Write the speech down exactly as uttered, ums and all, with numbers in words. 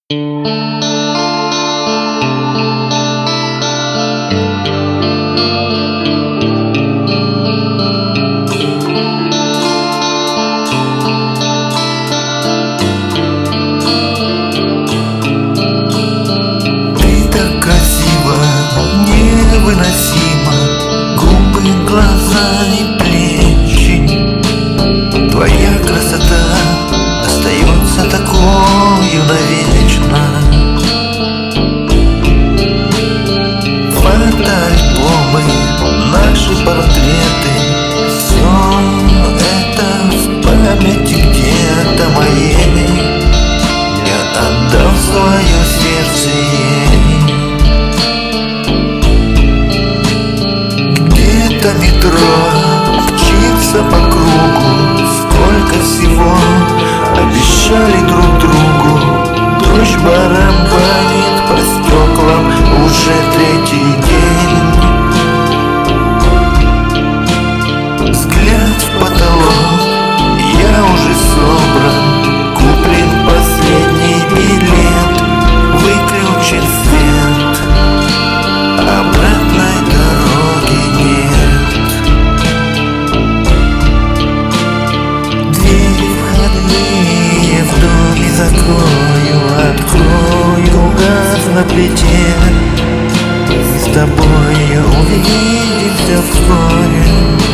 Невыносимо, губы, глаза и плечи. Твоя красота остается такою навечно. Фотоальбомы, наши портреты, все это в памяти где-то моей. Я отдал свое сердце ей. Метро мчится по кругу, сколько всего обещали друг другу. Дождь барабанит по стеклам уже третий день. Взгляд в потолок, я уже собран, куплен последний билет, выключен свет, обратной дороги нет. Закрою, открою газ на плите. И с тобой увидимся вскоре.